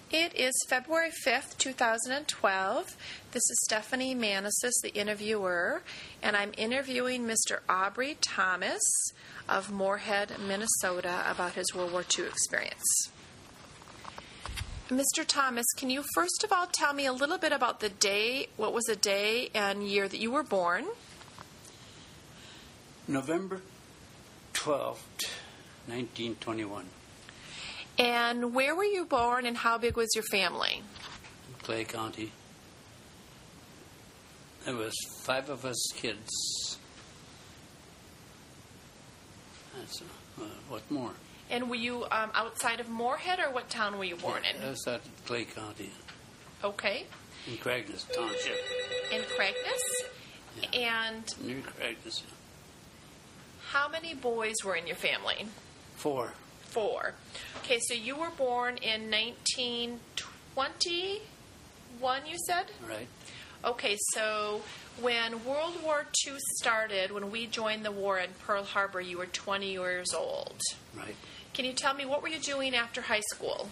It is February 5th, 2012. This is Stephanie Manisis, the interviewer, and I'm interviewing Mr. Aubrey Thomas of Moorhead, Minnesota, about his World War II experience. Mr. Thomas, can you first of all tell me a little bit about the day, what was the day and year that you were born? November 12th, 1921. And where were you born and how big was your family? Clay County. There was 5 of us kids. That's what more? And were you outside of Moorhead, or what town were you born in? Outside of Clay County. Okay. In Cragness Township. In Cragness? Yeah. And near Cragness. How many boys were in your family? 4. 4. Okay, so you were born in 1921, you said? Right. Okay, so when World War II started, when we joined the war in Pearl Harbor, you were 20 years old. Right. Can you tell me, what were you doing after high school?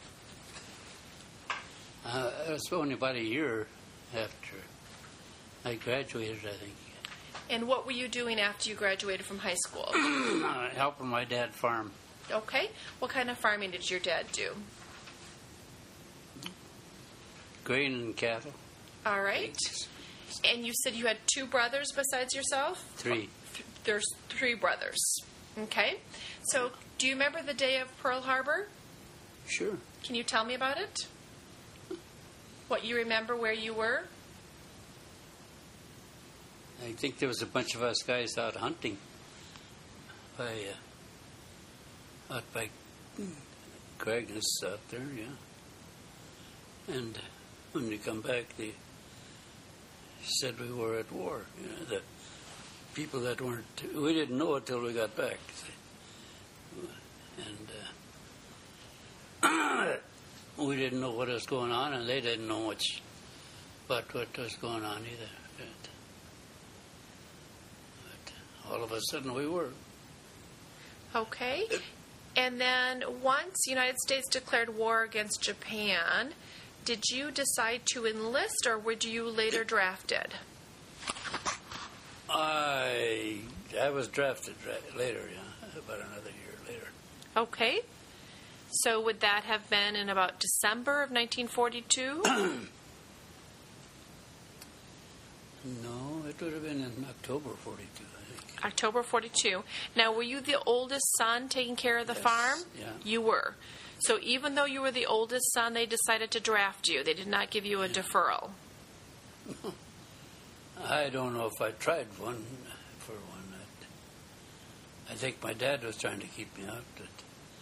It was only about a year after I graduated, I think. And what were you doing after you graduated from high school? Helping my dad farm. Okay. What kind of farming did your dad do? Grain and cattle. All right. And you said you had 2 brothers besides yourself? 3. There's 3 brothers. Okay. So do you remember the day of Pearl Harbor? Sure. Can you tell me about it? What you remember, where you were? I think there was a bunch of us guys out hunting out by Cragness out there, yeah. And when we come back, they said we were at war. You know, the people that weren't, we didn't know it till we got back. And we didn't know what was going on, and they didn't know much about what was going on either. But all of a sudden we were. Okay. And then once the United States declared war against Japan, did you decide to enlist, or were you later drafted? I was drafted later, yeah, about another year later. Okay. So would that have been in about December of 1942? No, it would have been in October 42, I think. October 42. Now, were you the oldest son taking care of the farm? Yeah. You were. So even though you were the oldest son, they decided to draft you. They did not give you a deferral. I don't know if I tried for one. I think my dad was trying to keep me out, but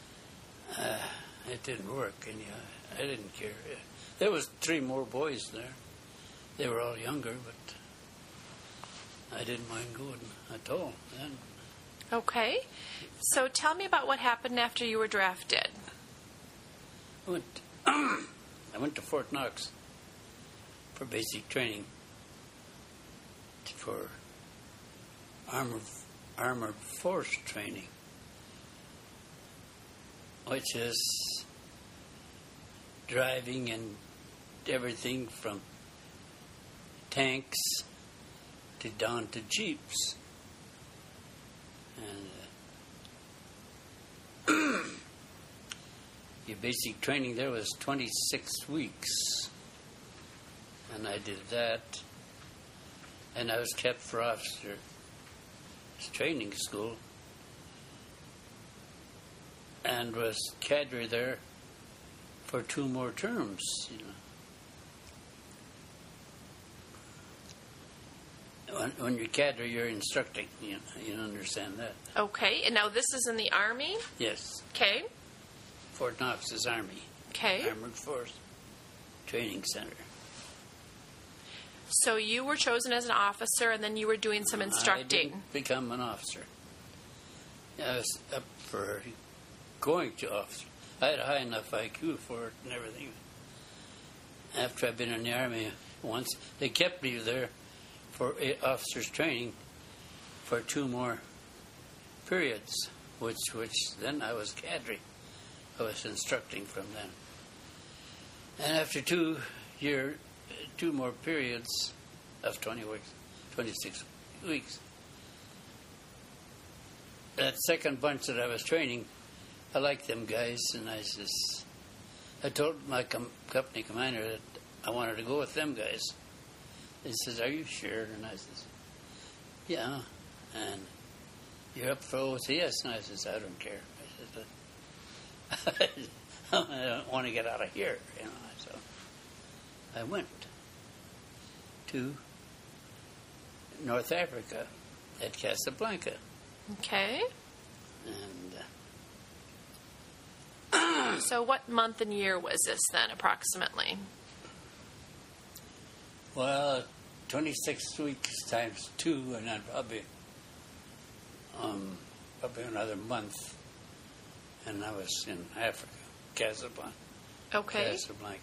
it didn't work, and I didn't care. There was 3 more boys there. They were all younger, but I didn't mind going at all then. Okay. So tell me about what happened after you were drafted. I went to Fort Knox for basic training for armored force training, which is driving and everything from tanks down to jeeps. And your basic training there was 26 weeks. And I did that. And I was kept for officer training school. And was cadre there for 2 more terms, you know. When you're cadre, you're instructing. You understand that. Okay. And now this is in the Army? Yes. Okay. Fort Knox is Army. Okay. Armored Force Training Center. So you were chosen as an officer, and then you were doing some instructing. I didn't become an officer. I was up for going to officer. I had a high enough IQ for it and everything. After I'd been in the Army once, they kept me there for officers training for 2 more periods, which then I was cadre. I was instructing from then. And after 2 more periods of 26 weeks, that second bunch that I was training, I liked them guys, and I told my company commander that I wanted to go with them guys. He says, "Are you sure?" And I says, "Yeah." And "You're up for OCS?" And I says, "I don't care." I said, "I don't want to get out of here, you know." So I went to North Africa at Casablanca. Okay. And So what month and year was this then, approximately? well, 26 weeks times 2, and then probably another month. And I was in Africa, Casablanca. Okay. Casablanca.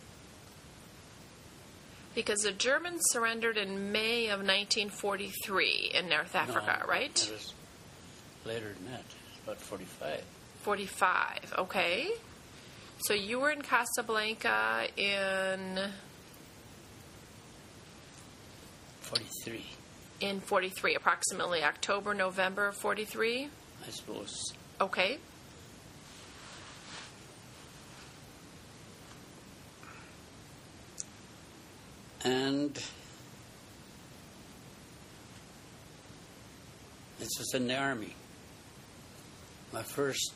Because the Germans surrendered in May of 1943 in North Africa, No, right? It was later than that. It's about 45. 45, okay. So you were in Casablanca in 43, 43, approximately October, November of 43? I suppose. Okay. And this was in the Army. My first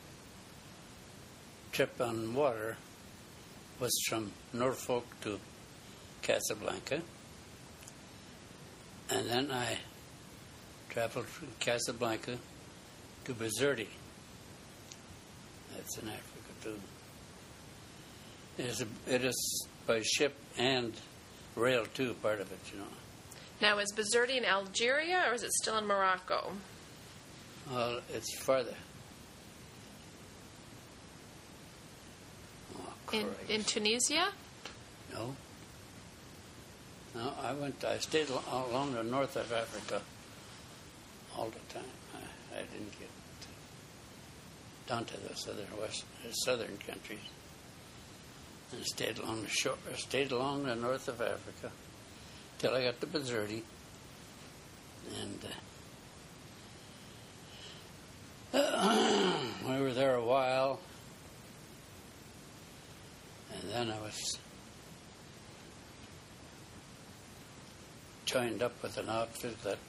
trip on water was from Norfolk to Casablanca. And then I traveled from Casablanca to Bizerte. That's in Africa, too. It is by ship and rail, too, part of it, you know. Now, is Bizerte in Algeria or is it still in Morocco? Well, it's farther. Oh, In Tunisia? No. No, I stayed along the north of Africa all the time. I didn't get down to the southern countries. And stayed along the shore. I stayed along the north of Africa till I got to Bizerte, and we were there a while, and then I was joined up with an outfit that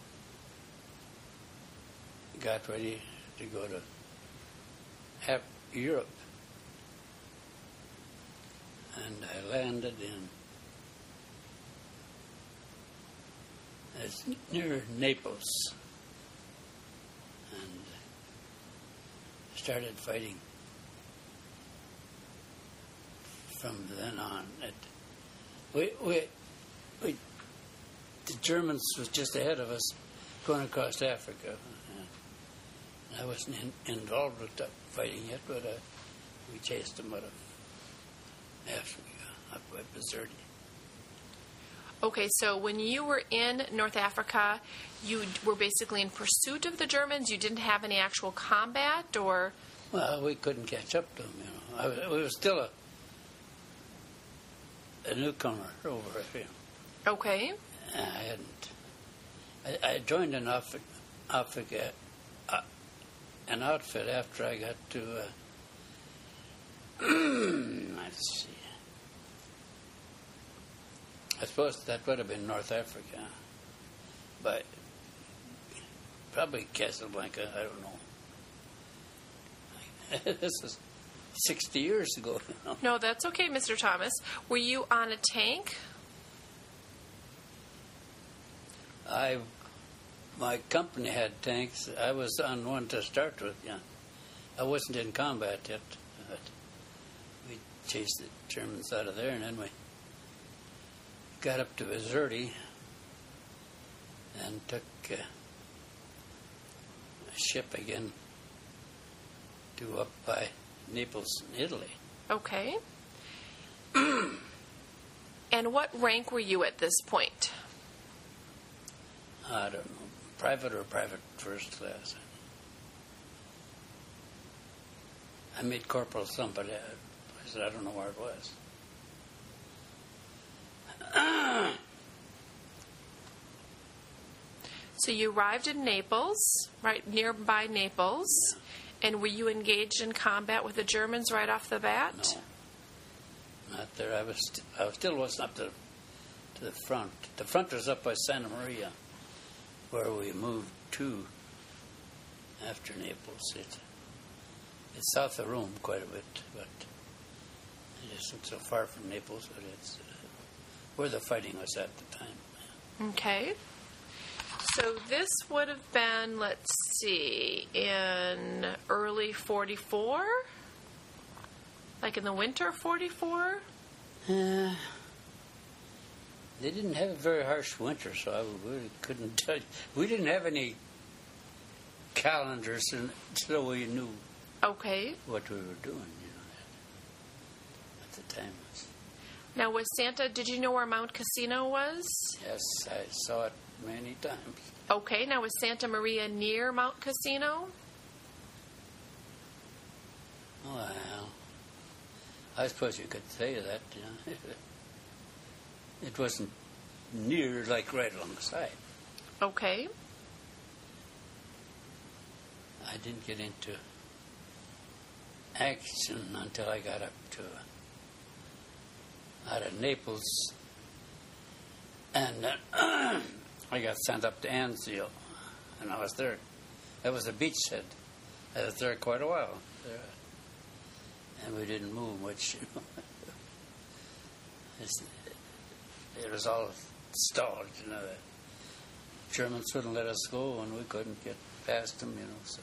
got ready to go to Europe. And I landed it's near Naples, and started fighting from then on. The Germans was just ahead of us going across Africa. I wasn't involved with that fighting yet, but we chased them out of Africa, up by Bizerte. Okay, so when you were in North Africa, you were basically in pursuit of the Germans? You didn't have any actual combat, or? Well, we couldn't catch up to them, you know. We were still a newcomer over here. Okay. I joined an outfit after I got to, let's see. I suppose that would have been North Africa, but probably Casablanca, I don't know. This is 60 years ago, you know. No, that's okay, Mr. Thomas. Were you on a tank? My company had tanks. I was on one to start with, yeah. I wasn't in combat yet, but we chased the Germans out of there, and then we got up to Bizerte and took a ship again to up by Naples, Italy. Okay. And what rank were you at this point? I don't know, private or private first class. I made corporal somebody. I said, I don't know where it was. So you arrived in Naples, right nearby Naples, and were you engaged in combat with the Germans right off the bat? No, not there. I still wasn't up to the front. The front was up by Santa Maria, where we moved to after Naples. It's south of Rome quite a bit, but it isn't so far from Naples, but it's where the fighting was at the time. Okay. So this would have been, let's see, in early 44? Like in the winter of 44? They didn't have a very harsh winter, so I really couldn't tell you. We didn't have any calendars, so we knew Okay. what we were doing, at the time. Now, did you know where Mount Cassino was? Yes, I saw it many times. Okay. Now, was Santa Maria near Mount Cassino? Well, I suppose you could say that, It wasn't near, like right alongside. Okay. I didn't get into action until I got up to out of Naples, and then I got sent up to Anzio, and I was there. That was a beachhead. I was there quite a while, and we didn't move much. It was all stalled, The Germans wouldn't let us go, and we couldn't get past them, So.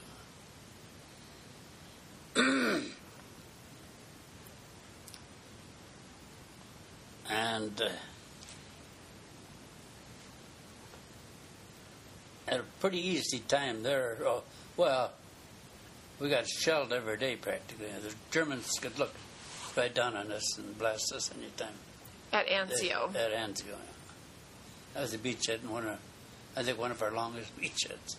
And at a pretty easy time there, we got shelled every day practically. The Germans could look right down on us and blast us anytime. At Anzio. At Anzio, yeah. That was a beachhead, and I think one of our longest beachheads.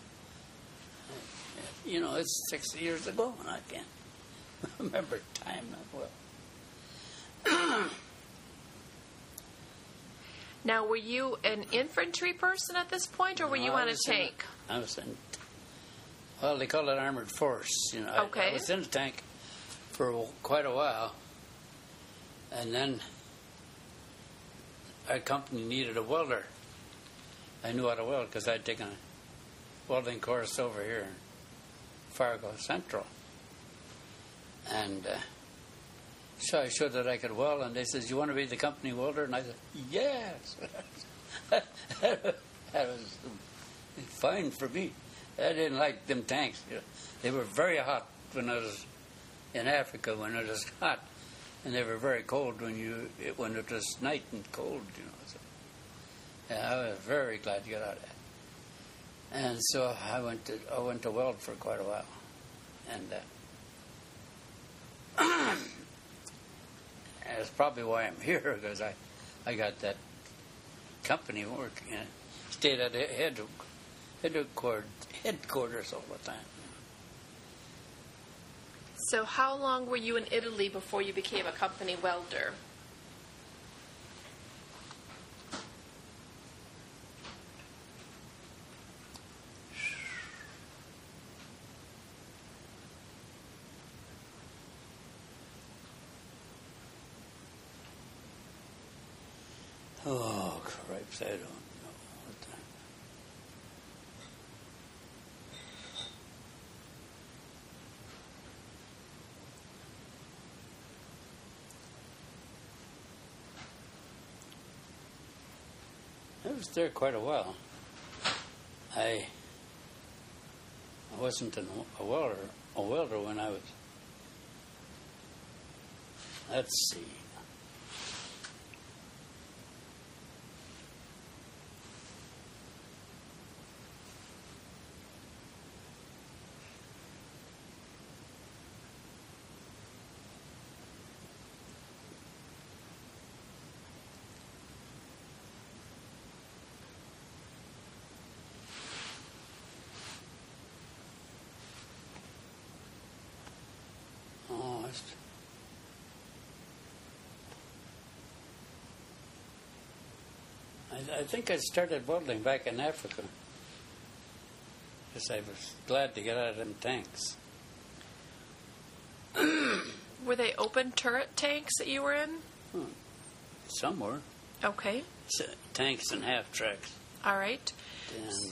It's 60 years ago, and I can't remember time that well. Now, were you an infantry person at this point, or were you on a tank? I was in, they call it armored force. Okay. I was in a tank for quite a while, and then our company needed a welder. I knew how to weld because I'd taken a welding course over here in Fargo Central. And so I showed that I could weld, and they said, "You want to be the company welder?" And I said, "Yes." That was fine for me. I didn't like them tanks. They were very hot when I was in Africa, when it was hot, and they were very cold when it was night and cold. So, I was very glad to get out of that. And so I went to weld for quite a while, and that's probably why I'm here, because I got that company work, stayed at headquarters all the time. So how long were you in Italy before you became a company welder? Oh, cripes, I don't know what time. I was there quite a while. I wasn't a welder when I was, let's see, I think I started welding back in Africa. because I was glad to get out of them tanks. Were they open turret tanks that you were in? Somewhere. Okay. Tanks and half-tracks. All right. And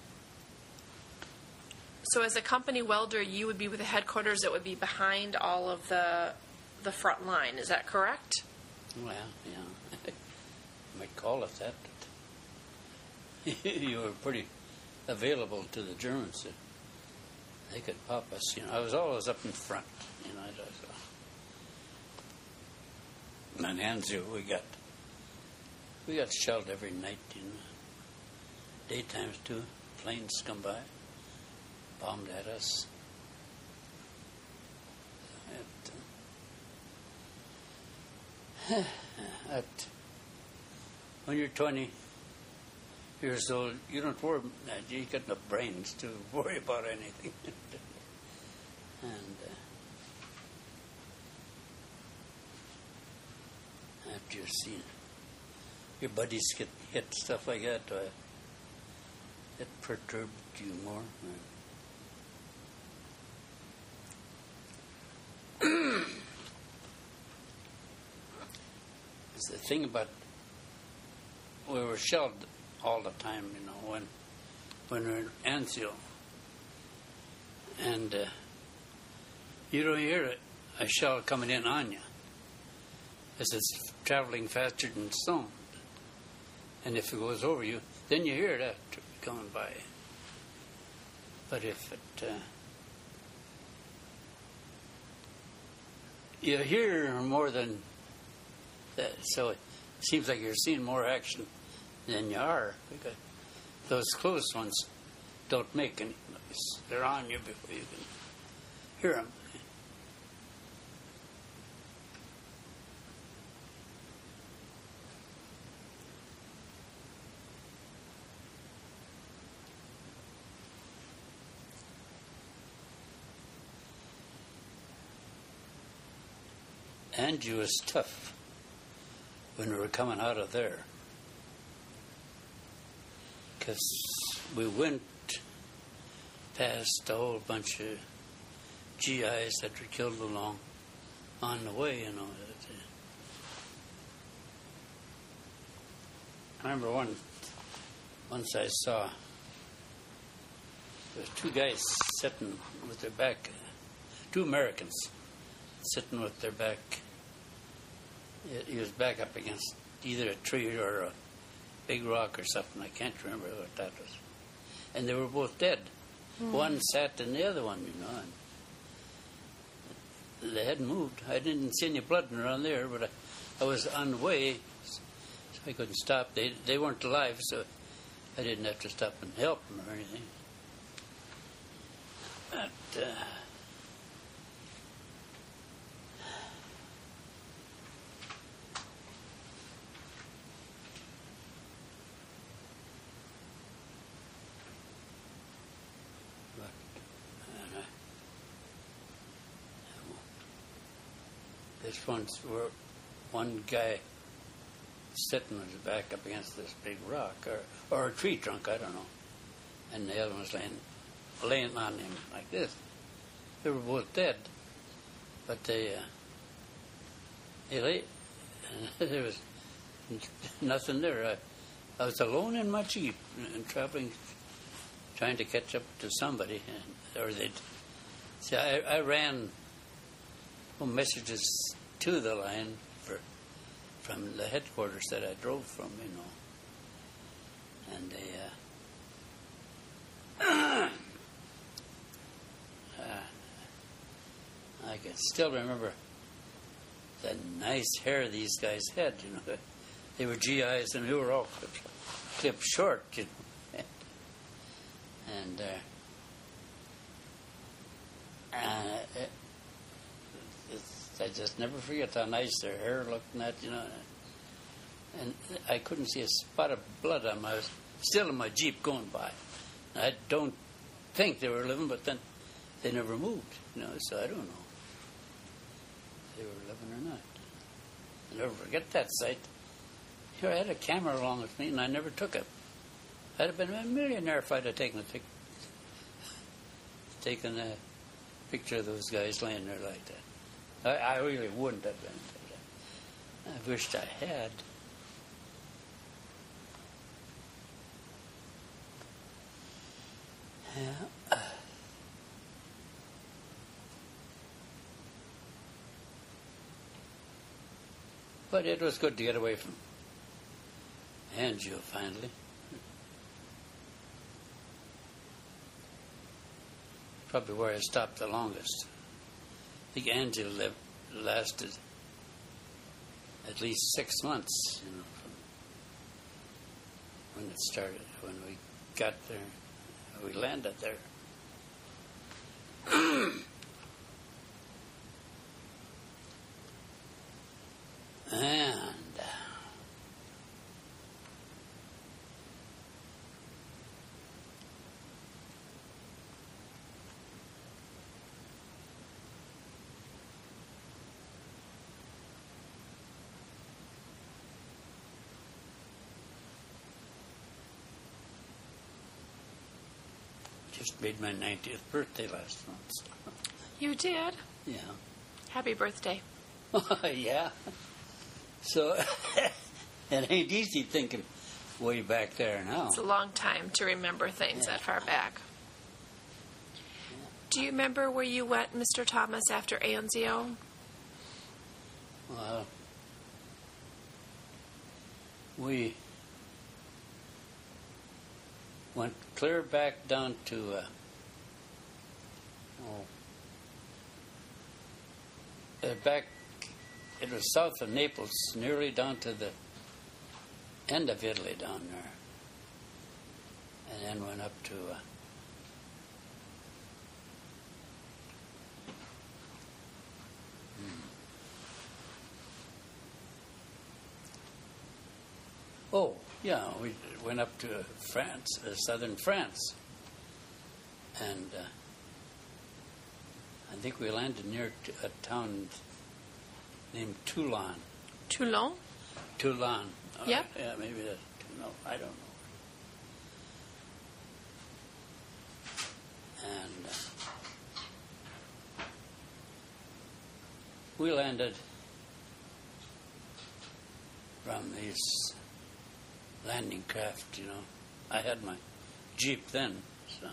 So as a company welder, you would be with the headquarters that would be behind all of the front line. Is that correct? well, yeah, you might call it that. But you were pretty available to the Germans. They could pop us. I was always up in front. And Anzio, we got shelled every night. Daytimes too. Planes come by, bombed at us. When you're 20 years old, you don't worry. You got no brains to worry about anything. And after you've seen your buddies get hit, stuff like that, it perturbed you more. It's the thing about we were shelled all the time, when we were in Anzio. And you don't hear a shell coming in on you, as it's traveling faster than sound. And if it goes over you, then you hear that coming by. But if it... you hear more than that, so it seems like you're seeing more action than you are, because those close ones don't make any noise. They're on you before you can hear them. And you was tough when we were coming out of there, because we went past a whole bunch of GIs that were killed along on the way, I remember once I saw there was two guys sitting with their back, two Americans sitting with their back. He was back up against either a tree or a big rock or something. I can't remember what that was. And they were both dead. One sat in the other one, and they hadn't moved. I didn't see any blood around there, but I was on the way, so I couldn't stop. They weren't alive, so I didn't have to stop and help them or anything. But this one guy sitting with his back up against this big rock or a tree trunk, I don't know, and the other one was laying on him like this. They were both dead, but they lay. There was nothing there. I was alone in my Jeep and traveling, trying to catch up to somebody, or they'd see. I ran messages to the line from the headquarters that I drove from, and they I can still remember the nice hair these guys had. They were GIs and we were all clipped short, and I just never forget how nice their hair looked and that, And I couldn't see a spot of blood on my... still in my Jeep going by. I don't think they were living, but then they never moved, so I don't know if they were living or not. I'll never forget that sight. I had a camera along with me, and I never took it. I'd have been a millionaire if I'd have taken a taken a picture of those guys laying there like that. I really wouldn't have been. I wished I had. Yeah. But it was good to get away from Anjou finally. Probably where I stopped the longest. I think Anjou lasted at least 6 months, from when it started, when we got there, we landed there. And just made my 90th birthday last month. So. You did? Yeah. Happy birthday. Yeah. So, it ain't easy thinking way back there now. It's a long time to remember things that far back. Do you remember where you went, Mr. Thomas, after Anzio? Well, we went clear back down to, back, it was south of Naples, nearly down to the end of Italy down there. And then went up to, oh, yeah, we went up to France, southern France. And I think we landed near a town named Toulon. Toulon? Toulon. Yeah. Yeah, maybe that's, no, I don't know. And we landed from these landing craft, I had my Jeep then, so.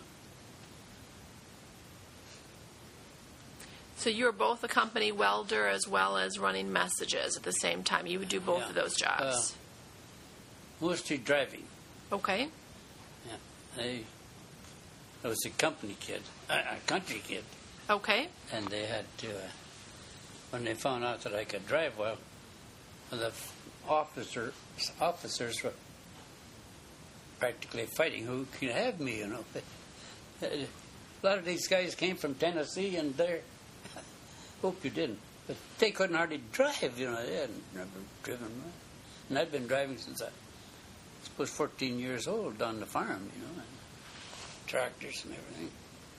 So you were both a company welder as well as running messages at the same time. You would do both of those jobs. Mostly driving. Okay. Yeah. I was a company kid, a country kid. Okay. And they had to, when they found out that I could drive well, the officers were practically fighting who could have me, A lot of these guys came from Tennessee, and they're, hope you didn't, but they couldn't hardly drive, they hadn't never driven. And I'd been driving since I was 14 years old on the farm, and tractors and everything.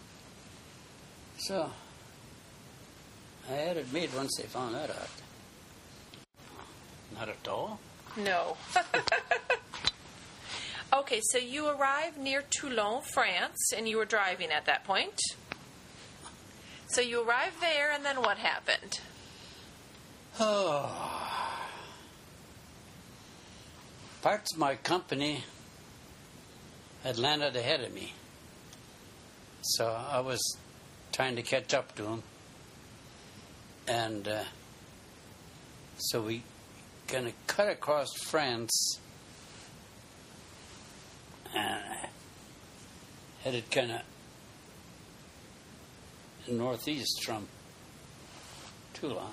So, I had it made once they found that out. Not at all. No. Okay, so you arrived near Toulon, France, and you were driving at that point. So you arrived there, and then what happened? Oh. Parts of my company had landed ahead of me. So I was trying to catch up to them. And so we kind of cut across France and headed kind of northeast from Toulon.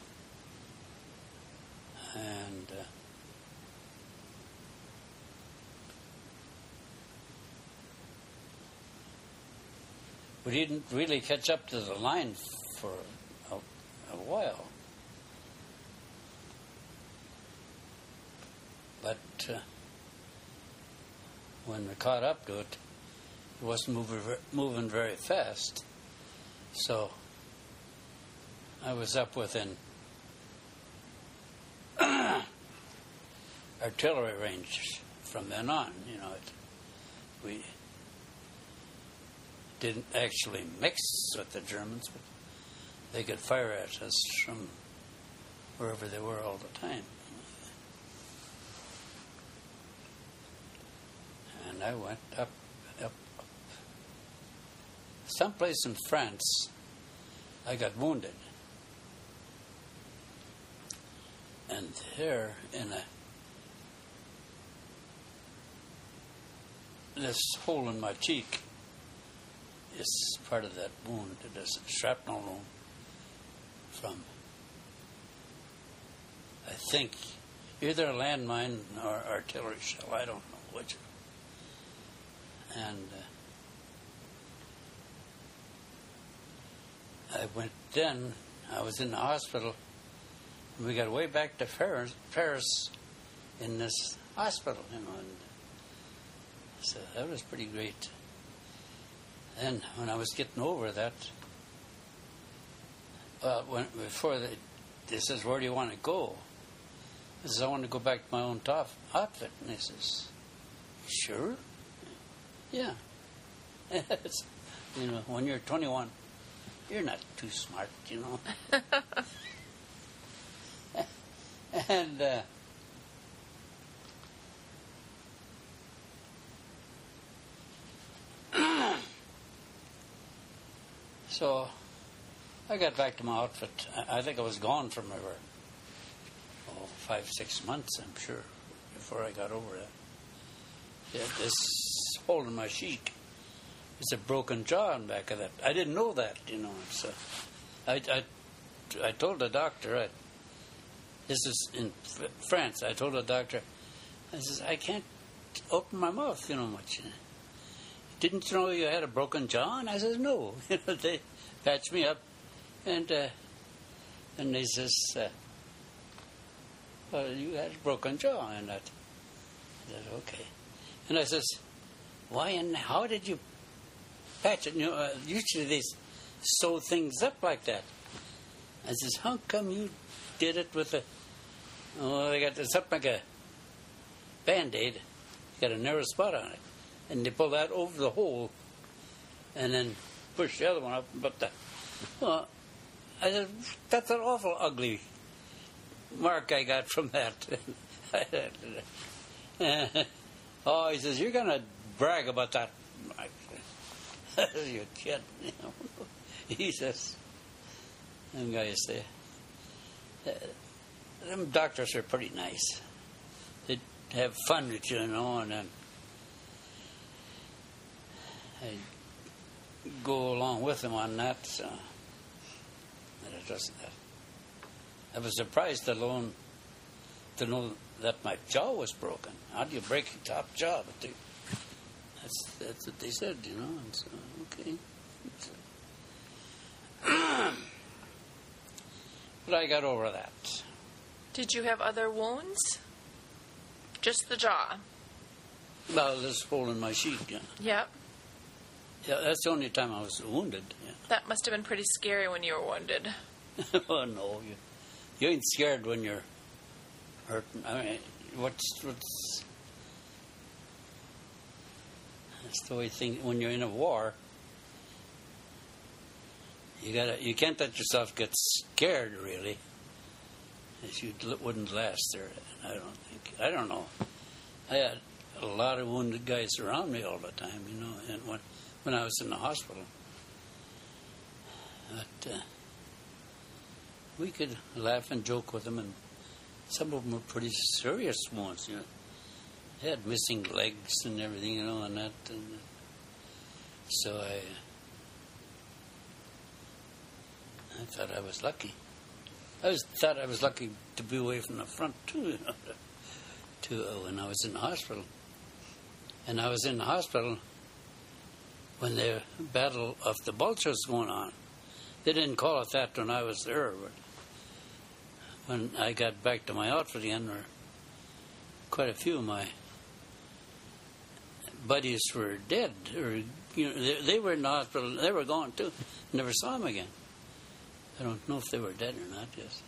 And we didn't really catch up to the line for a while. But when we caught up to it, it wasn't moving very fast. So I was up within artillery range from then on. didn't actually mix with the Germans, but they could fire at us from wherever they were all the time. And I went up. Someplace in France, I got wounded. And there, in this hole in my cheek is part of that wound. It is a shrapnel wound from, I think, either a landmine or artillery shell. I don't know which. And I was in the hospital, and we got way back to Paris in this hospital, and so that was pretty great. Then when I was getting over that, they says, "Where do you want to go?" I says, "I want to go back to my own outfit." And he says, "Sure? Yeah." When you're 21, you're not too smart, And so I got back to my outfit. I think I was gone from over 5-6 months, I'm sure, before I got over that. This hole in my cheek. It's a broken jaw in the back of that. I didn't know that, So I told the doctor, this is in France, I told the doctor, I says, I can't open my mouth, much. Didn't you know you had a broken jaw? And I says, no. They patched me up, and they says, well, you had a broken jaw. And I said, okay. And I says, why and how did you patch it? Usually they sew things up like that. I says, how come you did it with they got this up like a Band-Aid. Got a narrow spot on it. And they pull that over the hole and then push the other one up. But I said, that's an awful ugly mark I got from that. Oh, he says, you're going to brag about that. You're kidding. He says, them guys say, them doctors are pretty nice. They have fun with you, and then I go along with them on that. So it doesn't. I was surprised alone to know that my jaw was broken. How do you break a top jaw? But that's what they said, And so, okay. But I got over that. Did you have other wounds? Just the jaw? Well, this hole in my cheek, yeah. Yep. Yeah, that's the only time I was wounded. Yeah. That must have been pretty scary when you were wounded. Oh, no. You ain't scared when you're hurting. I mean, what's that's the way things, when you're in a war, you can't let yourself get scared, really. As you wouldn't last there, I don't know. I had a lot of wounded guys around me all the time, and when I was in the hospital. But we could laugh and joke with them, and some of them were pretty serious wounds, They had missing legs and everything, and that. And so I thought I was lucky. I thought I was lucky to be away from the front, too, when I was in the hospital. And I was in the hospital when the Battle of the Bulge was going on. They didn't call it that when I was there, but when I got back to my outfit again, quite a few of my buddies were dead, or they were in the hospital. They were gone too. Never saw them again. I don't know if they were dead or not. Yes.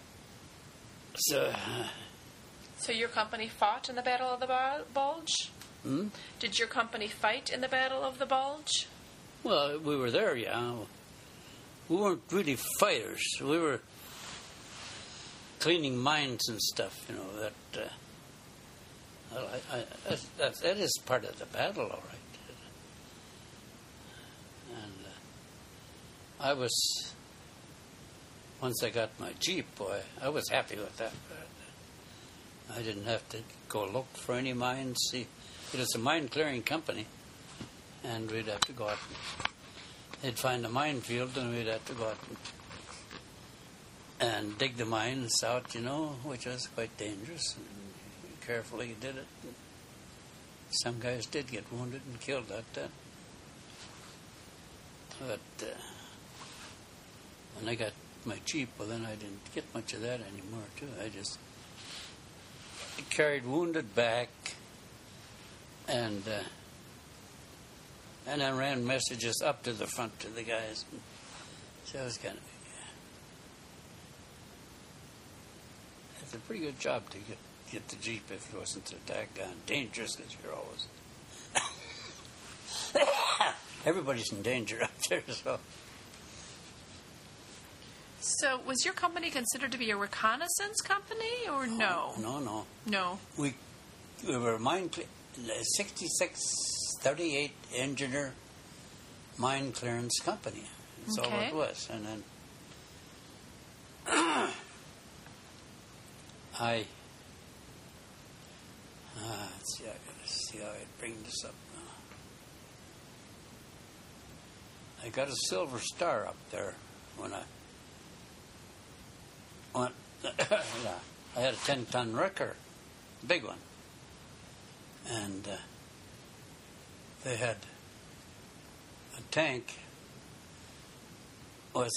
So your company fought in the Battle of the Bulge? Did your company fight in the Battle of the Bulge? Well, we were there, yeah. We weren't really fighters. We were cleaning mines and stuff, you know. That is part of the battle, all right. And I was, once I got my Jeep, boy, I was happy with that. I didn't have to go look for any mines. See, it was a mine clearing company, and we'd have to go out. They'd find a minefield, and we'd have to go out and dig the mines out, you know, which was quite dangerous. And carefully you did it. Some guys did get wounded and killed that day. But when I got my Jeep, well, then I didn't get much of that anymore, too. I just carried wounded back and I ran messages up to the front to the guys. So it was kind of... It's a pretty good job to get the Jeep if it wasn't so daggone dangerous, as you're always... Everybody's in danger up there, so... So, was your company considered to be a reconnaissance company, or no? No. No. We were a 6638 engineer mine clearance company. That's all it was. And then let's see, I gotta see how I bring this up now. I got a silver star up there when I went. I had a 10-ton wrecker, big one, and they had a tank was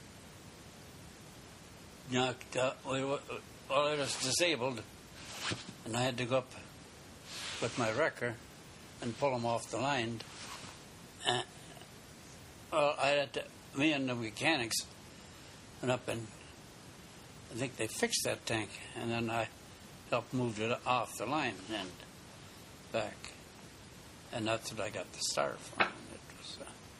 knocked out. Well, it was disabled, and I had to go up with my wrecker and pull them off the line. Me and the mechanics went up, and I think they fixed that tank, and then I helped move it off the line and back, and that's what I got the star from. It was,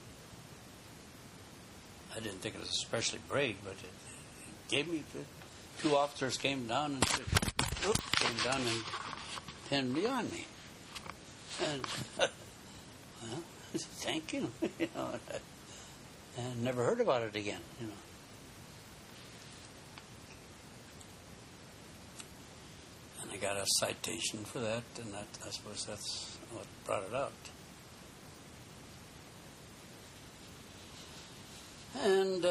I didn't think it was especially brave, but it gave me. Two officers came down and pinned me on me, and well, thank you, you know, and never heard about it again, you know. I got a citation for that, and I suppose that's what brought it out. And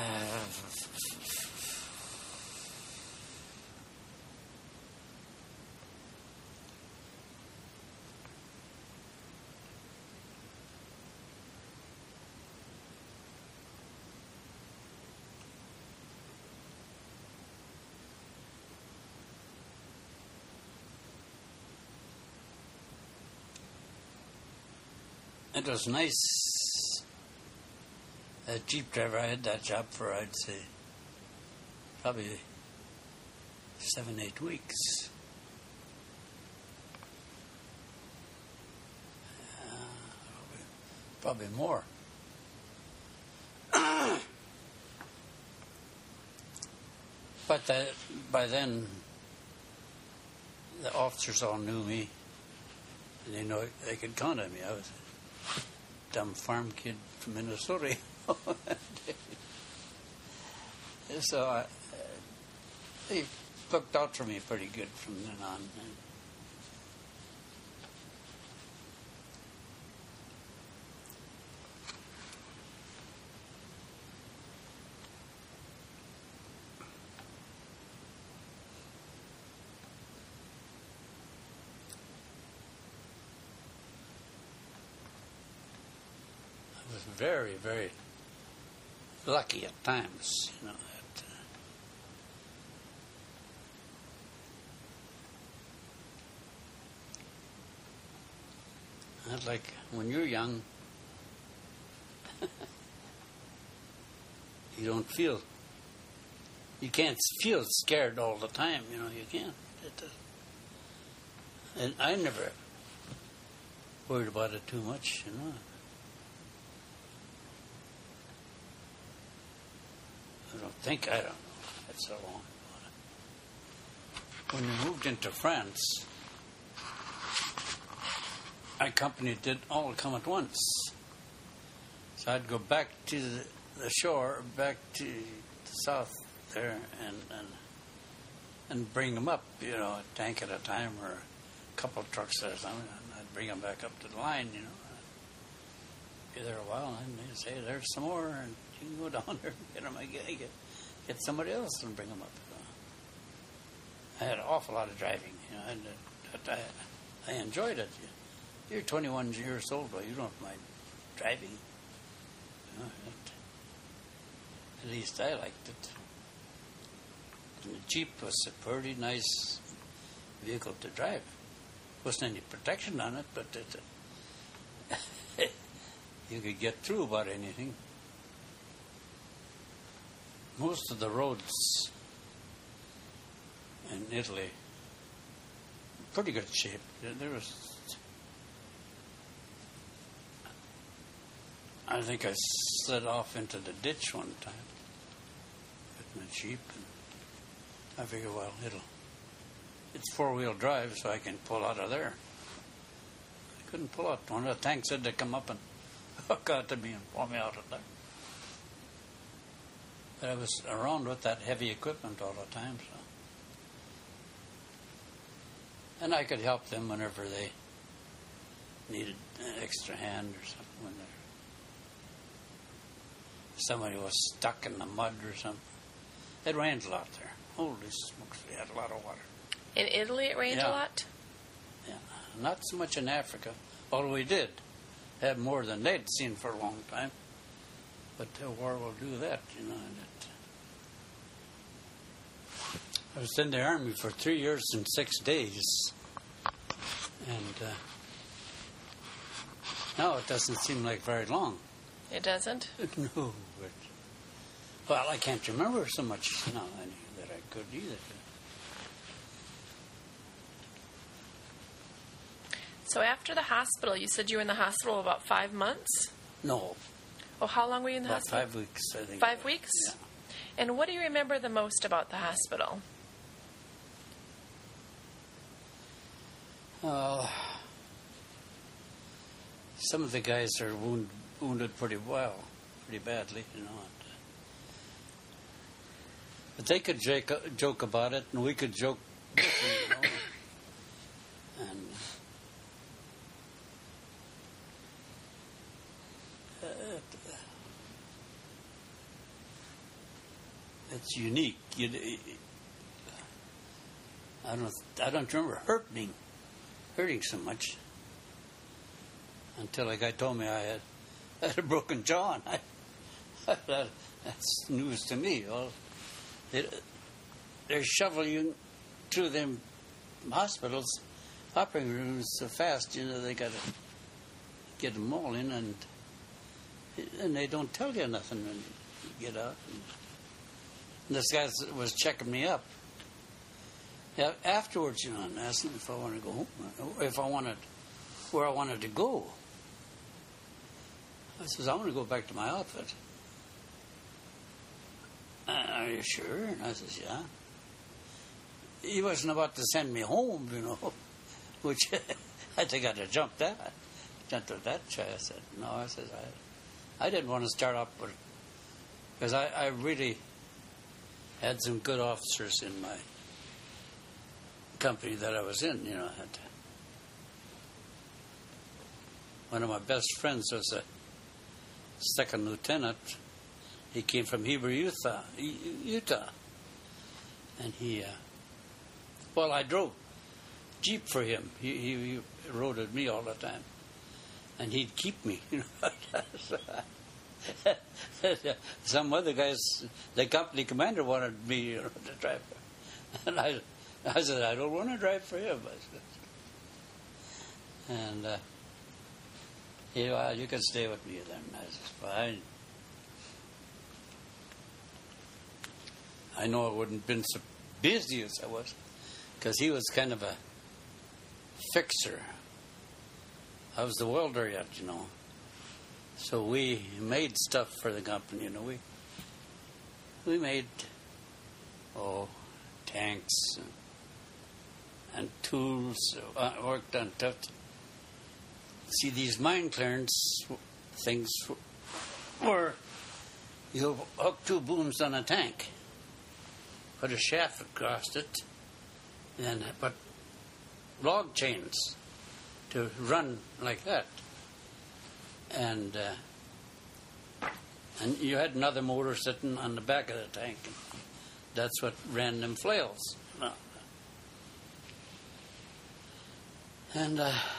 it was nice. As Jeep driver, I had that job for, I'd say, probably 7-8 weeks. Probably more. But by then, the officers all knew me, and they could count on me. I was a dumb farm kid from Minnesota. So they looked out for me pretty good from then on. I was very, very lucky at times, you know. Not like when you're young, you can't feel scared all the time, you know, you can't. And I never worried about it too much, you know. I don't know. That's so long. When we moved into France, our company did all come at once. So I'd go back to the shore, back to the south there, and bring them up, you know, a tank at a time or a couple of trucks at a time. And I'd bring them back up to the line, you know. Be there a while, and they'd say, "There's some more," and you can go down there and get them again. Get somebody else and bring them up. I had an awful lot of driving, you know, and I enjoyed it. You're 21 years old, but you don't mind driving. You know, at least I liked it. And the Jeep was a pretty nice vehicle to drive. Wasn't any protection on it, but you could get through about anything. Most of the roads in Italy, pretty good shape. There was, I think I slid off into the ditch one time with my Jeep, and I figured, well, it's four-wheel drive, so I can pull out of there. I couldn't pull out. One of the tanks had to come up and hook out to me and pull me out of there. But I was around with that heavy equipment all the time, so. And I could help them whenever they needed an extra hand or something. When somebody was stuck in the mud or something. It rained a lot there. Holy smokes, we had a lot of water. In Italy it rained a lot? Yeah, not so much in Africa, although we did have more than they'd seen for a long time. But the war will do that, you know. I was in the Army for 3 years and 6 days. And now it doesn't seem like very long. It doesn't? No. Well, I can't remember so much now that I could either. So after the hospital, you said you were in the hospital about 5 months? No. Oh, how long were you in the about hospital? 5 weeks, I think. 5 weeks? Yeah. And what do you remember the most about the hospital? Some of the guys are wounded pretty badly, you know. But they could joke about it, and we could joke with them, you know. And it's unique. I don't remember hurting so much until a guy told me I had a broken jaw, and that's news to me. Well, they're shoveling you through them hospitals, operating rooms so fast, you know, they got to get them all in, and they don't tell you nothing when you get out. And this guy was checking me up. Yeah, afterwards, you know, and asked me if I wanted to go home, where I wanted to go. I says, I want to go back to my outfit. Are you sure? And I says, yeah. He wasn't about to send me home, you know, which I think I'd have jumped at that chair. I said, no, I said, I didn't want to start up with, because I really had some good officers in my company that I was in, you know. One of my best friends was a second lieutenant. He came from Heber, Utah. And I drove Jeep for him. He rode with me all the time. And he'd keep me, you know. Some other guys, the company commander wanted me, you know, to drive. And I said, I don't want to drive for him. And he said, you can stay with me then. I said, fine. I know I wouldn't have been so busy as I was, because he was kind of a fixer I was the welder yet, So we made stuff for the company, We made, tanks and tools, worked on tough. See, these mine clearance things were, you hook two booms on a tank, put a shaft across it, and put log chains to run like that. And you had another motor sitting on the back of the tank. That's what ran them flails. And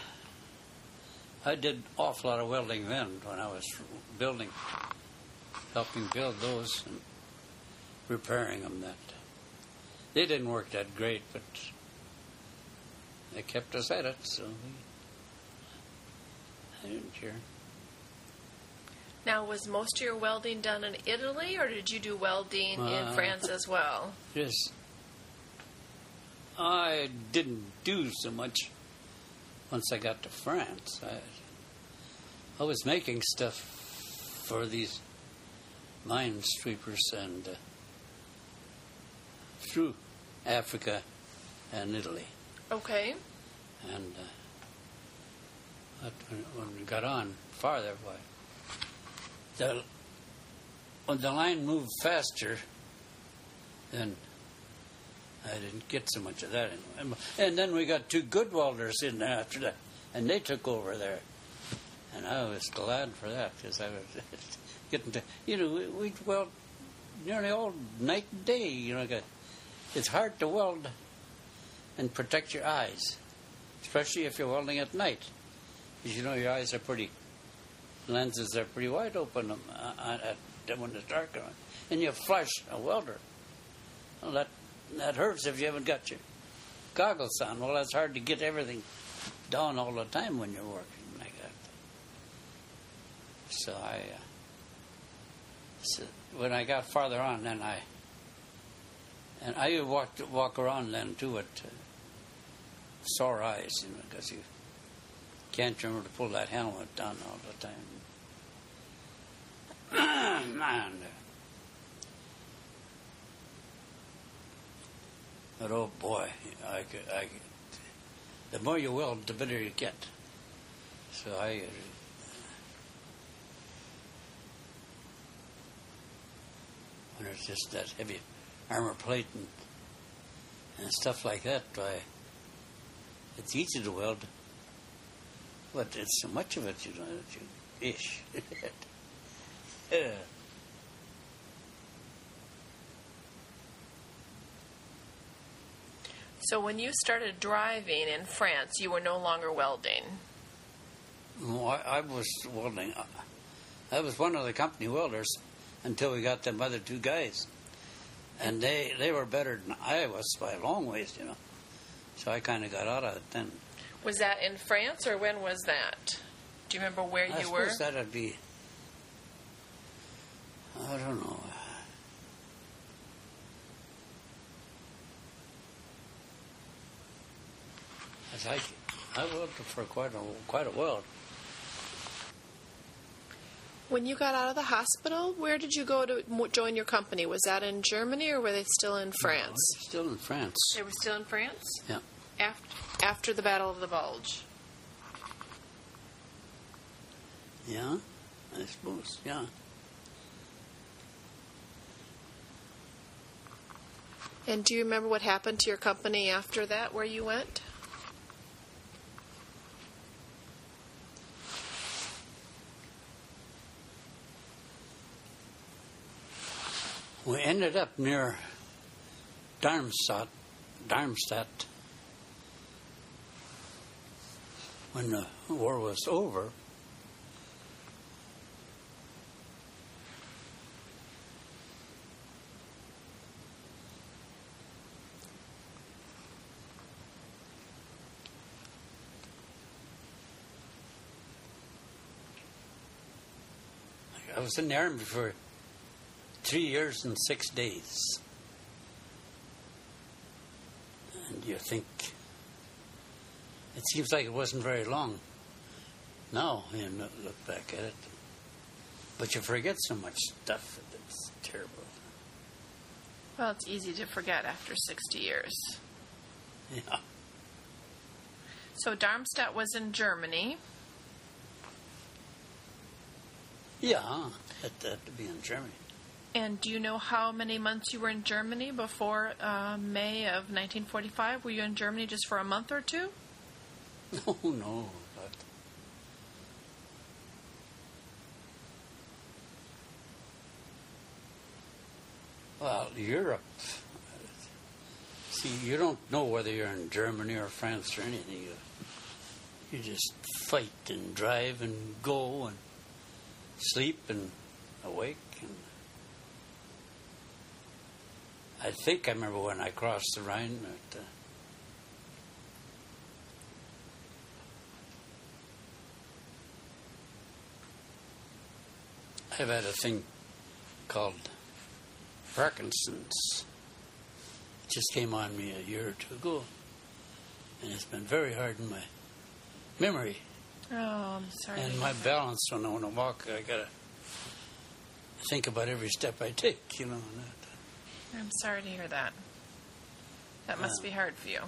I did an awful lot of welding then when I was helping build those and repairing them. They didn't work that great, but they kept us at it, so I didn't care. Now, was most of your welding done in Italy, or did you do welding in France as well? Yes. I didn't do so much once I got to France. I was making stuff for these mine sweepers and through Africa and Italy. Okay. And when we got on farther, when the line moved faster, then I didn't get so much of that anymore. And then we got two good welders in there after that, and they took over there. And I was glad for that, because I was getting to, we'd weld nearly all night and day. It's hard to weld and protect your eyes, especially if you're welding at night, because your eyes are lenses are pretty wide open when it's dark on. And you flash a welder. Well, that hurts if you haven't got your goggles on. Well, that's hard to get everything down all the time when you're working like that. So when I got farther on, then I walk around then too with sore eyes, because you can't remember to pull that helmet down all the time. But oh boy, the more you weld, the better you get. So when it's just that heavy armor plate and stuff like that, it's easy to weld. But it's so much of it, that you ish. Yeah. So when you started driving in France, you were no longer welding? No, I was welding. I was one of the company welders until we got them other two guys. And they were better than I was by a long ways, So I kind of got out of it then. Was that in France, or when was that? Do you remember where you were? I suppose that would be, I don't know. I worked for quite a while. When you got out of the hospital, where did you go to join your company? Was that in Germany, or were they still in France? No, still in France. They were still in France? Yeah. After the Battle of the Bulge? Yeah, I suppose, yeah. And do you remember what happened to your company after that, where you went? We ended up near Darmstadt, when the war was over. I was in the army for 3 years and 6 days. And you think, it seems like it wasn't very long. Now you look back at it, but you forget so much stuff. It's terrible. Well, it's easy to forget after 60 years. Yeah. So Darmstadt was in Germany. Yeah, it had to be in Germany. And do you know how many months you were in Germany before May of 1945? Were you in Germany just for a month or two? No. But well, Europe. See, you don't know whether you're in Germany or France or anything. You just fight and drive and go and sleep and awake. And I think I remember when I crossed the Rhine that I've had a thing called Parkinson's. It just came on me a year or two ago, and it's been very hard in my memory. Oh, I'm sorry. And my balance when I want to walk, I gotta think about every step I take, you know. I'm sorry to hear that. That must be hard for you.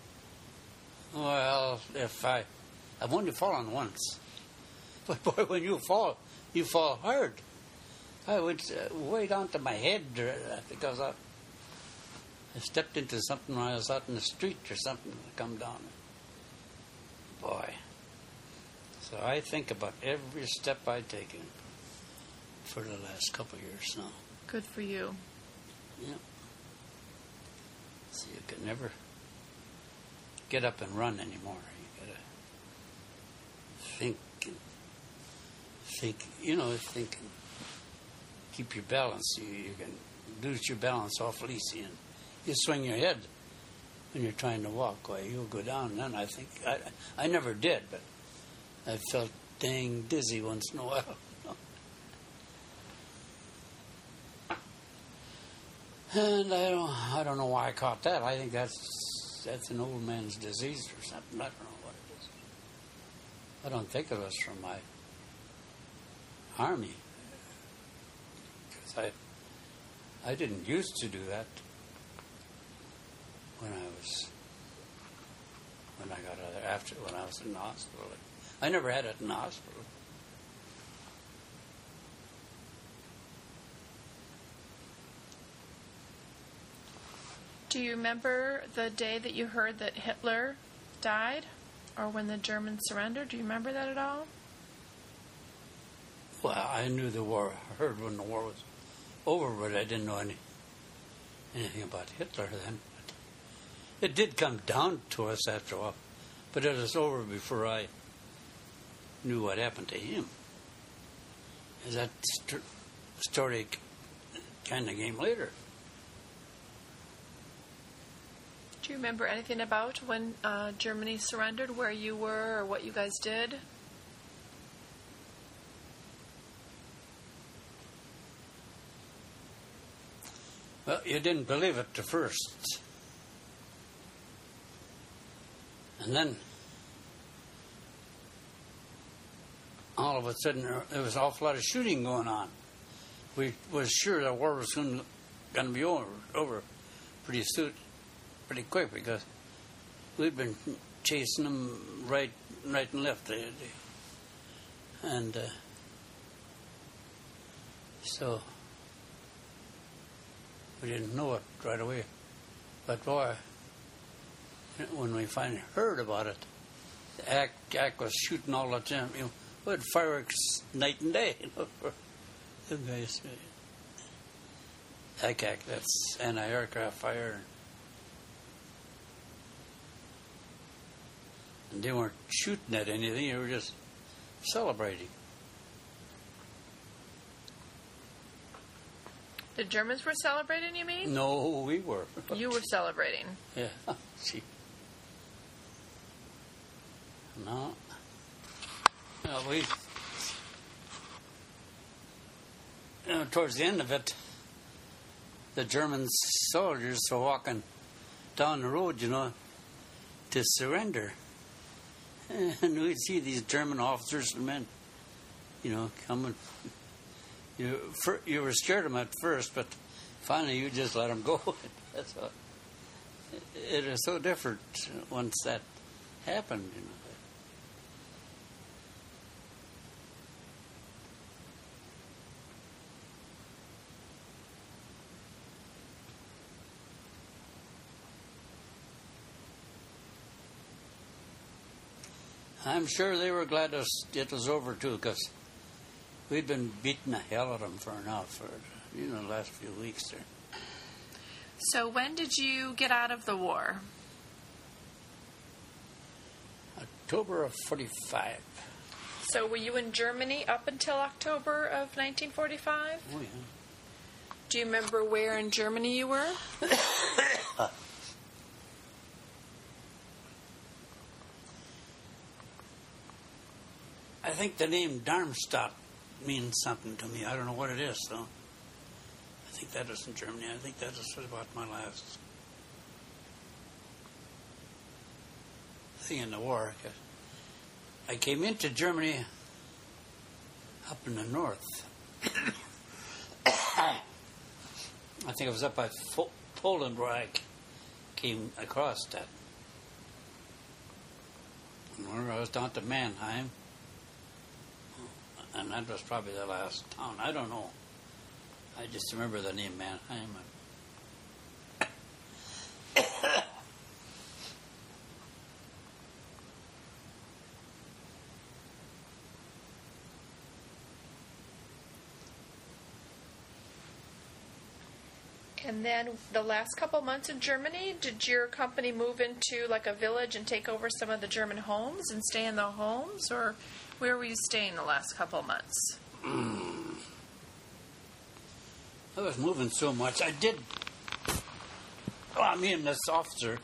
Well, I've only fallen once, but boy, when you fall hard. I would way down to my head because I stepped into something when I was out in the street or something to come down. Boy. So I think about every step I've taken for the last couple of years now. Good for you. Yeah. So you can never get up and run anymore. You gotta think and keep your balance. You can lose your balance awful easy, and you swing your head when you're trying to walk. Why, you'll go down. And then I think I never did, but I felt dang dizzy once in a while. And I don't know why I caught that. I think that's an old man's disease or something. I don't know what it is. I don't think it was from my army, because I didn't used to do that when I got out of there, when I was in the hospital. I never had it in the hospital. Do you remember the day that you heard that Hitler died, or when the Germans surrendered? Do you remember that at all? Well, I knew the war. I heard when the war was over, but I didn't know anything about Hitler then. It did come down to us after a while, but it was over before I knew what happened to him. That story kind of came later. Do you remember anything about when Germany surrendered, where you were, or what you guys did? Well, you didn't believe it at first. And then, all of a sudden, there was an awful lot of shooting going on. We was sure the war was going to be over pretty soon, pretty quick, because we'd been chasing them right and left. And so we didn't know it right away. But boy, when we finally heard about it, the ACK was shooting all the time. You know, we had fireworks night and day. You know, for the guys. ACK, that's anti-aircraft fire. And they weren't shooting at anything, they were just celebrating. The Germans were celebrating, you mean? No, we were. You were celebrating. Yeah, see. No. No, towards the end of it, the German soldiers were walking down the road, to surrender. And we'd see these German officers and men, coming. You were scared of them at first, but finally you just let them go. That's all. It is so different once that happened. I'm sure they were glad it was over too, because we'd been beating the hell out of them for the last few weeks there. So when did you get out of the war? October of 45. So were you in Germany up until October of 1945? Oh, yeah. Do you remember where in Germany you were? I think the name Darmstadt means something to me. I don't know what it is, though. I think that was in Germany. I think that was about my last thing in the war. I came into Germany up in the north. I think it was up by Poland where I came across that. And I was down to Mannheim. And that was probably the last town. I don't know. I just remember the name Mannheim. And then the last couple months in Germany, did your company move into like a village and take over some of the German homes and stay in the homes? Or where were you staying the last couple of months? I was moving so much. Me and this officer,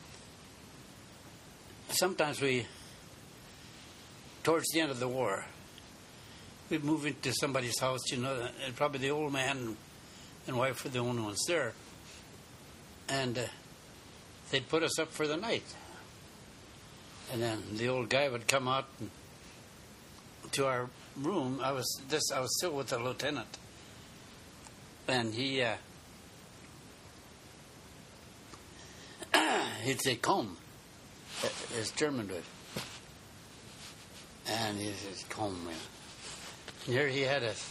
sometimes towards the end of the war, we'd move into somebody's house, and probably the old man and wife were the only ones there. And they'd put us up for the night. And then the old guy would come out to our room. I was still with the lieutenant. And he'd say, "Komm," as German would. And he says, "Komm." And here he had it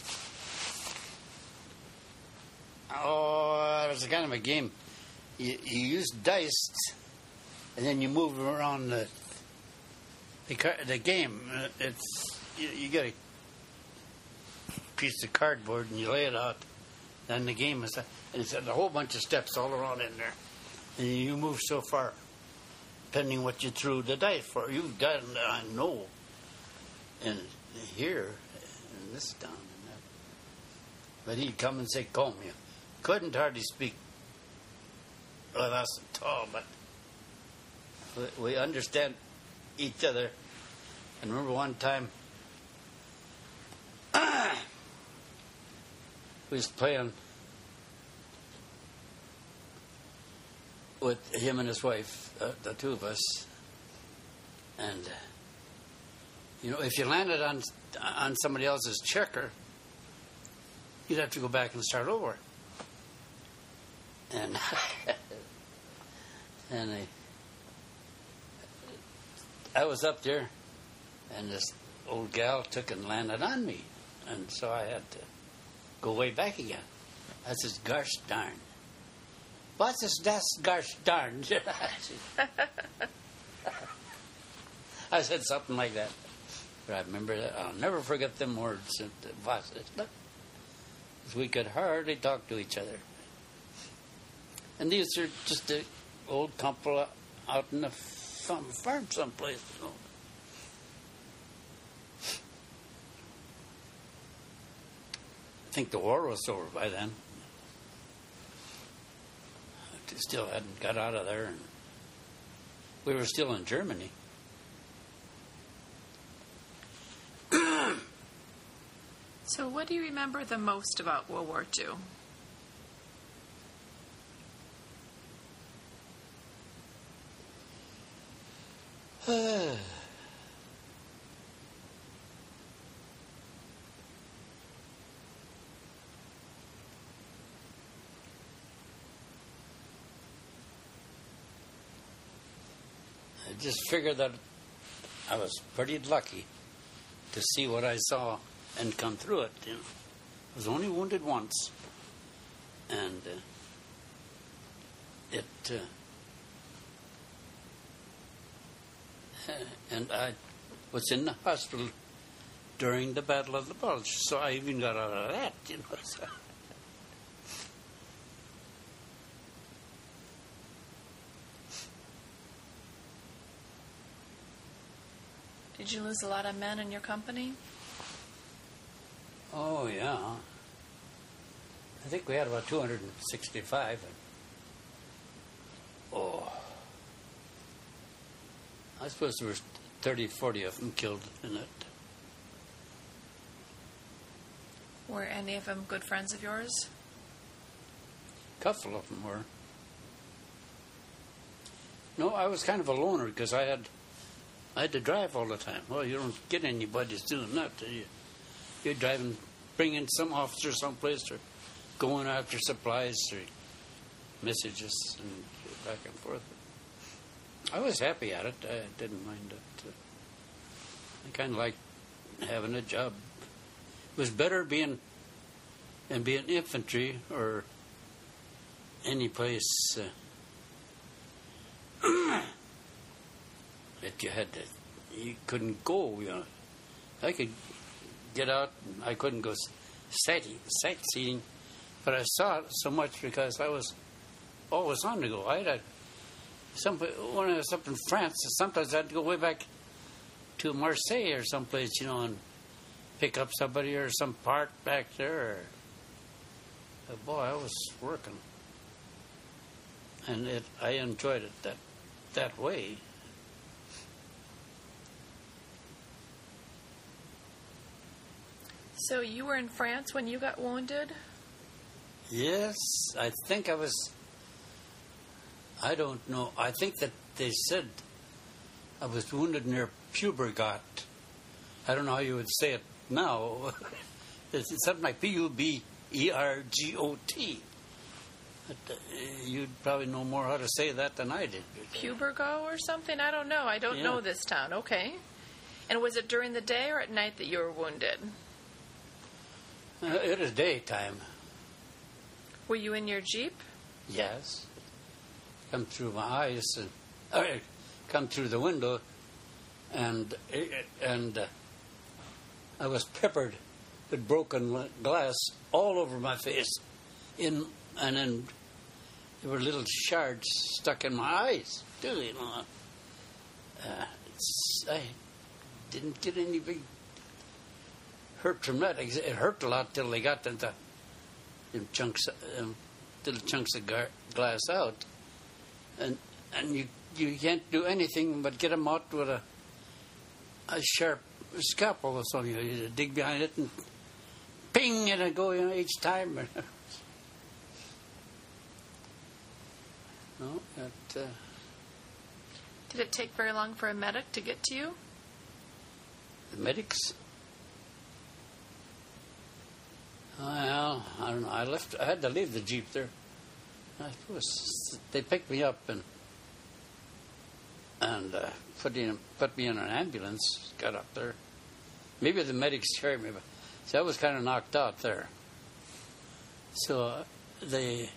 was a kind of a game. You use dice, and then you move around the game. You get a piece of cardboard and you lay it out. Then the game is, and it's a whole bunch of steps all around in there. And you move so far, depending what you threw the dice for. You've got, I know, and here, in this town, and that. But he'd come and say, "Komm," you couldn't hardly speak with us at all, but we understand each other. And remember one time, we was playing with him and his wife, the two of us, and if you landed on somebody else's checker, you'd have to go back and start over. And I was up there, and this old gal took and landed on me, and so I had to go way back again. I says, "Gosh darn. What is that, gosh darn?" I said something like that. But I remember that. I'll never forget them words. Because we could hardly talk to each other. And these are just an old couple out in the farm someplace. I think the war was over by then. I still hadn't got out of there. And we were still in Germany. So what do you remember the most about World War II? I just figured that I was pretty lucky to see what I saw and come through it. I was only wounded once, and and I was in the hospital during the Battle of the Bulge, so I even got out of that. So. Did you lose a lot of men in your company? Oh, yeah. I think we had about 265. I suppose there were 30, 40 of them killed in it. Were any of them good friends of yours? A couple of them were. No, I was kind of a loner because I had to drive all the time. Well, you don't get anybody doing that. You're driving, bringing some officer someplace or going after supplies or messages and back and forth. I was happy at it. I didn't mind it. I kind of liked having a job. It was better being infantry or any place that you couldn't go. I could get out. And I couldn't go sightseeing, but I saw it so much because I was always on the go. When I was up in France, sometimes I had to go way back to Marseille or someplace, and pick up somebody or some part back there. But boy, I was working, and I enjoyed it that way. So you were in France when you got wounded? Yes, I think I was. I don't know. I think that they said I was wounded near Pubergot. I don't know how you would say it now. It's something like Pubergot. But, you'd probably know more how to say that than I did. Pubergo or something? I don't know. I don't know this town. Okay. And was it during the day or at night that you were wounded? It was daytime. Were you in your Jeep? Yes. Come through my eyes and come through the window, and I was peppered with broken glass all over my face, and then there were little shards stuck in my eyes too. I didn't get any big hurt from that. It hurt a lot till they got the little chunks of glass out. And you can't do anything but get them out with a sharp scalpel or something. You dig behind it and ping, and it go each time. No, Did it take very long for a medic to get to you? The medics? Well, I don't know. I had to leave the Jeep there. They picked me up and put me in an ambulance. Got up there. Maybe the medics carried me, but see, I was kind of knocked out there. So they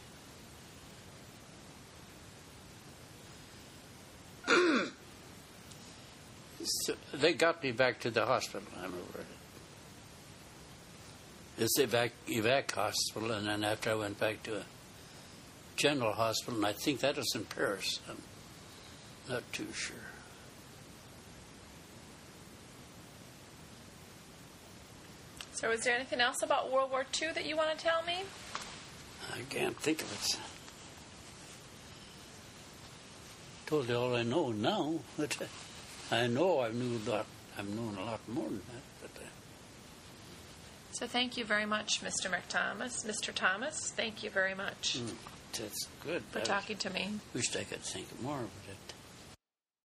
got me back to the hospital. I remember it's evac hospital, and then after I went back to a general hospital, and I think that was in Paris. I'm not too sure. So is there anything else about World War II that you want to tell me? I can't think of it. Told you all I know now, but I know I've known a lot more than that. But so thank you very much, Mr. McThomas. Mr. Thomas, thank you very much. That's good. For talking to me. Wished I could think more of it.